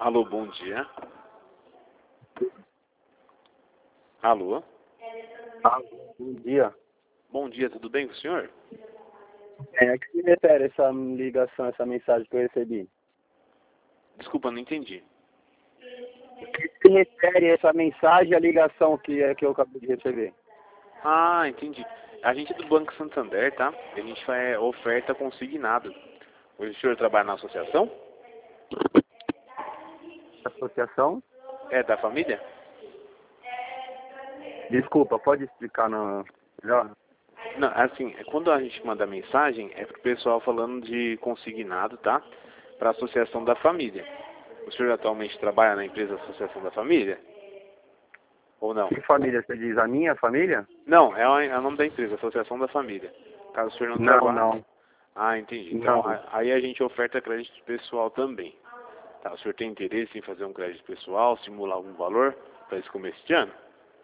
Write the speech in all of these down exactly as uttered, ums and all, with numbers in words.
Alô, bom dia. Alô? Ah, bom dia. Bom dia, tudo bem com o senhor? É, a que se refere essa ligação, essa mensagem que eu recebi? Desculpa, não entendi. A que se refere essa mensagem e a ligação que, é, que eu acabei de receber? Ah, entendi. A gente é do Banco Santander, tá? A gente faz oferta consignada. Hoje o senhor trabalha na associação? Associação? É da família? Desculpa, pode explicar no... melhor? Não, assim, quando a gente manda mensagem, é pro pessoal falando de consignado, tá? Para a associação da família. O senhor atualmente trabalha na empresa Associação da Família? Ou não? Que família? Você diz a minha família? Não, é o, é o nome da empresa, Associação da Família. Caso o senhor não, Não, trabalhe. não. Ah, entendi. Então, Não. a- aí a gente oferta crédito pessoal também. Tá, o senhor tem interesse em fazer um crédito pessoal, simular algum valor para esse começo de ano?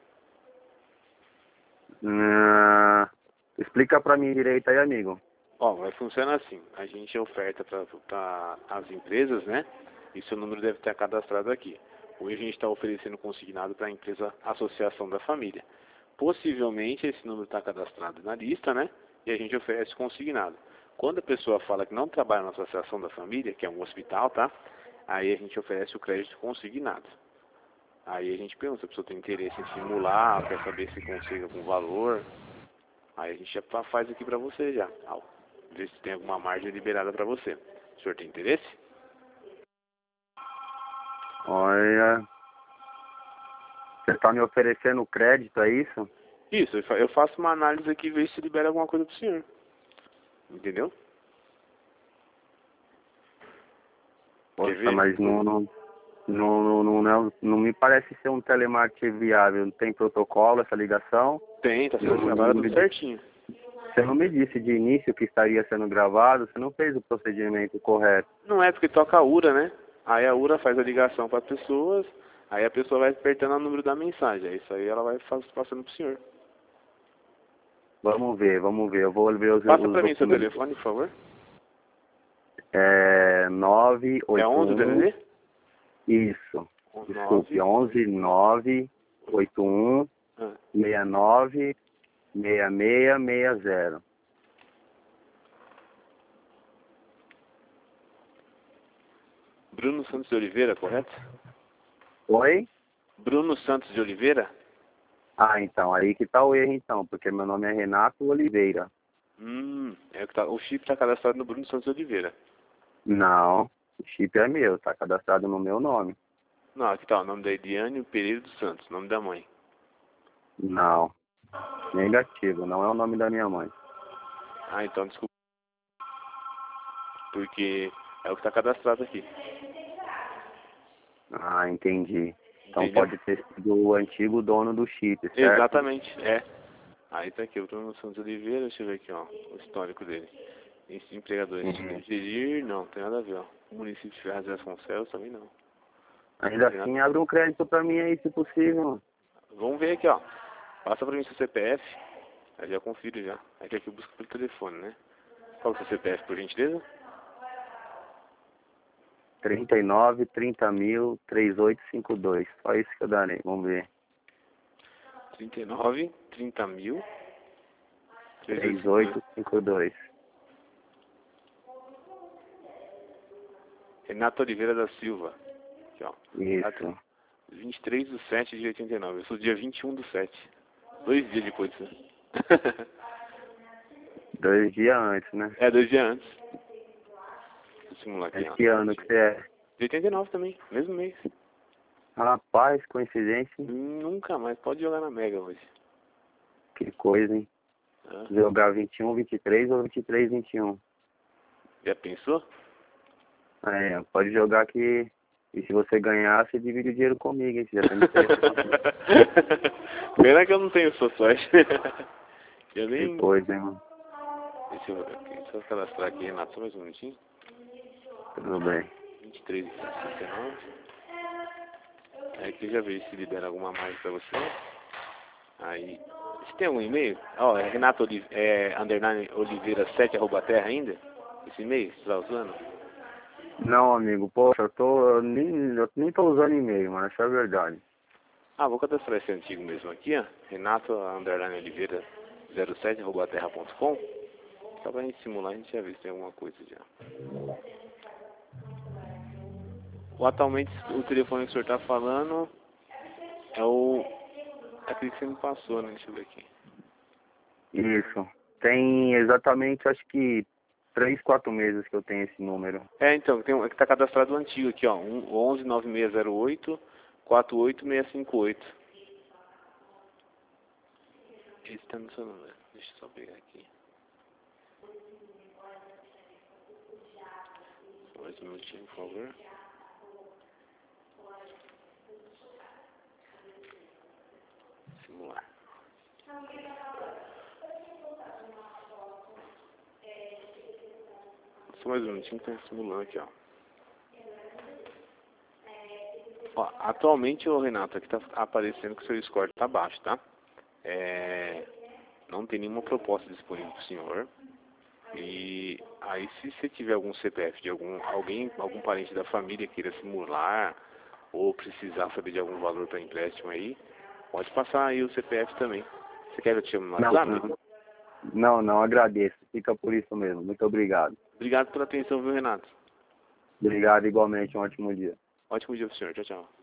Ah, explica pra mim direito aí, amigo. Ó, vai funcionar assim. A gente oferta para as empresas, né? E seu número deve estar cadastrado aqui. Hoje a gente está oferecendo consignado para a empresa Associação da Família. Possivelmente esse número está cadastrado na lista, né? E a gente oferece consignado. Quando a pessoa fala que não trabalha na Associação da Família, que é um hospital, tá? Aí a gente oferece o crédito consignado. Aí a gente pergunta se a pessoa tem interesse em simular, quer saber se consegue algum valor. Aí a gente já fa- faz aqui pra você já. Ah, ver se tem alguma margem liberada pra você. O senhor tem interesse? Olha, você tá me oferecendo crédito, é isso? Isso, eu fa- eu faço uma análise aqui e vejo se libera alguma coisa pro senhor. Entendeu? Quer Poxa, ver? mas não, não, não, não, não, não, não me parece ser um telemarketing viável. Não tem protocolo essa ligação? Tem, tá sendo Não, gravado não tudo me, certinho. você não me disse de início que estaria sendo gravado, você não fez o procedimento correto. Não é porque toca a URA, né? Aí a URA faz a ligação para as pessoas, aí a pessoa vai apertando o número da mensagem. Aí isso aí ela vai faz- passando pro senhor. Vamos ver, vamos ver. Eu vou ver os, Passa os pra mim seu documentos. telefone, por favor. É nove É oito onze o um, D D D? isso. Desculpe, nove. onze nove oito um Ah, seis nove seis seis seis zero. Bruno Santos de Oliveira, correto? Oi? Bruno Santos de Oliveira? Ah, então, aí que tá o erro então, porque meu nome é Renato Oliveira. Hum, é que tá, o chip está cadastrado no Bruno Santos de Oliveira. Não, o chip é meu, tá cadastrado no meu nome. Não, aqui tá o nome da Ediane Pereira dos Santos, nome da mãe. Não, negativo, não é o nome da minha mãe. Ah, então desculpa. Porque é o que está cadastrado aqui. Ah, entendi. Então Entendeu? pode ter sido o antigo dono do chip, certo? Exatamente, é. Aí tá aqui, o Bruno Santos de Oliveira, deixa eu ver aqui, ó, o histórico dele. Esse empregador, Uhum. gerir, não, tem nada a ver, ó. O município de Ferraz de Vasconcelos também não. Ainda Tem assim, nada. abre um crédito pra mim aí, se possível. Vamos ver aqui, ó. Passa pra mim seu C P F, aí já confiro já. Aí que aqui eu busco pelo telefone, né? Qual que é o seu C P F, por gentileza? trinta e nove, trinta mil, trinta e oito cinquenta e dois. Só isso que eu darei, vamos ver. trinta e nove, trinta mil, trinta trezentos e e oito cinquenta. cinquenta e dois. Renato Oliveira da Silva. Aqui, ó. Isso. vinte e três de sete de oitenta e nove. Eu sou dia vinte e um do sete. Dois dias depois, né? Dois dias antes, né? É, dois dias antes. Vou simular aqui, Mas ó. que ano que você é? De oitenta e nove também, mesmo mês. Rapaz, coincidência, hein? Nunca mais pode jogar na Mega hoje. Que coisa, hein? Ah, Jogar vinte e um, vinte e três ou vinte e três, vinte e um. já pensou? É, pode jogar que... E se você ganhar, você divide o dinheiro comigo, hein? Você já tá me interessando. Pena que eu não tenho sua sorte. Eu Que nem... coisa, hein, mano? Deixa eu, deixa eu cadastrar aqui, Renato, só mais um minutinho. Tudo bem. vinte e três de sessenta e nove. Aí aqui eu já vejo se libera alguma mais pra você. Aí, você tem algum e-mail? Ó, é Renato Olive, é, underline Oliveira sete arroba terra ainda? Esse e-mail, você tá usando? Não, amigo, poxa, eu tô. Eu nem, eu nem tô usando e-mail, mano, essa é a verdade. Ah, vou cadastrar esse antigo mesmo aqui, ó. Renato Underline Oliveira zero sete arroba terra ponto com. Só pra gente simular, a gente já vê se tem alguma coisa já. O, atualmente o telefone que o senhor tá falando é o. É aquele que você me passou, né? Deixa eu ver aqui. Isso. Tem exatamente, acho que, três, quatro meses que eu tenho esse número. É, então, tem um, é que tá cadastrado o antigo aqui, ó. Um, onze nove seis zero oito quatro oito seis cinco oito. Esse tá no seu número. Deixa eu só pegar aqui. Só mais um minutinho, por favor. Simular. Só mais um minutinho que tá simulando aqui, ó. Ó, atualmente, o Renato, aqui tá aparecendo que o seu score tá baixo, tá? É, não tem nenhuma proposta disponível pro senhor. E aí, se você tiver algum C P F de algum alguém, algum parente da família queira simular ou precisar saber de algum valor para empréstimo aí, pode passar aí o C P F também. Você quer que eu te chame no Não, WhatsApp? não, não, não, agradeço. Fica por isso mesmo. Muito obrigado. Obrigado pela atenção, viu, Renato? Obrigado igualmente, um ótimo dia. Ótimo dia pro senhor. Tchau, tchau.